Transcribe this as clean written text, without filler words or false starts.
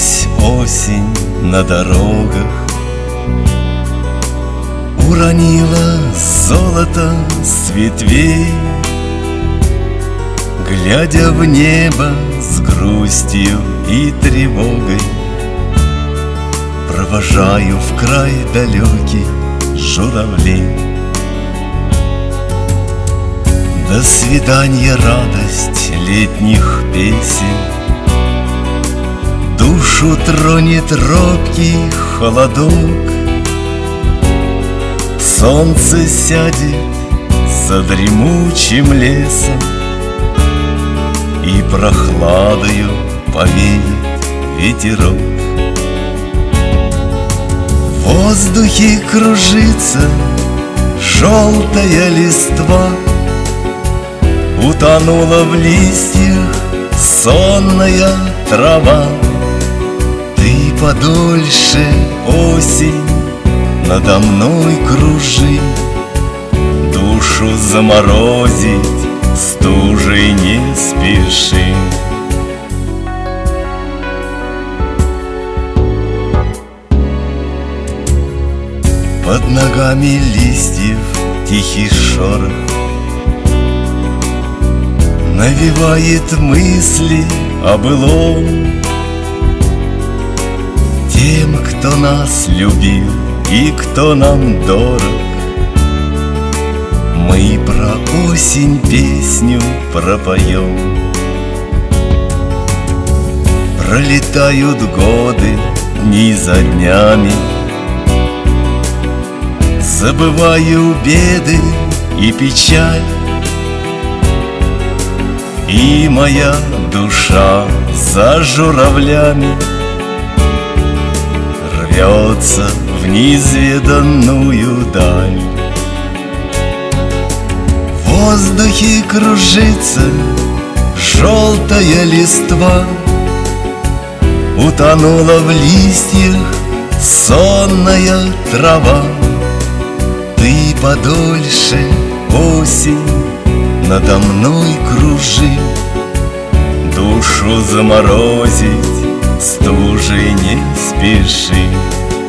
Сквозь осень на дорогах уронила золото с ветвей. Глядя в небо с грустью и тревогой, провожаю в край далекий журавлей. До свидания, радость летних песен, душу тронет робкий холодок. Солнце сядет за дремучим лесом, и прохладою повеет ветерок. В воздухе кружится желтая листва, утонула в листьях сонная трава. Ты подольше, осень, надо мной кружи, душу заморозить стужей не спеши. Под ногами листьев тихий шорох навевает мысли о былом. Тем, кто нас любил и кто нам дорог, мы про осень песню пропоем. Пролетают годы дни за днями, забываю беды и печаль, и моя душа за журавлями рвется в неизведанную даль. В воздухе кружится желтая листва, утонула в листьях сонная трава. Ты подольше, осень, надо мной кружи, душу заморозить стужей не спеши.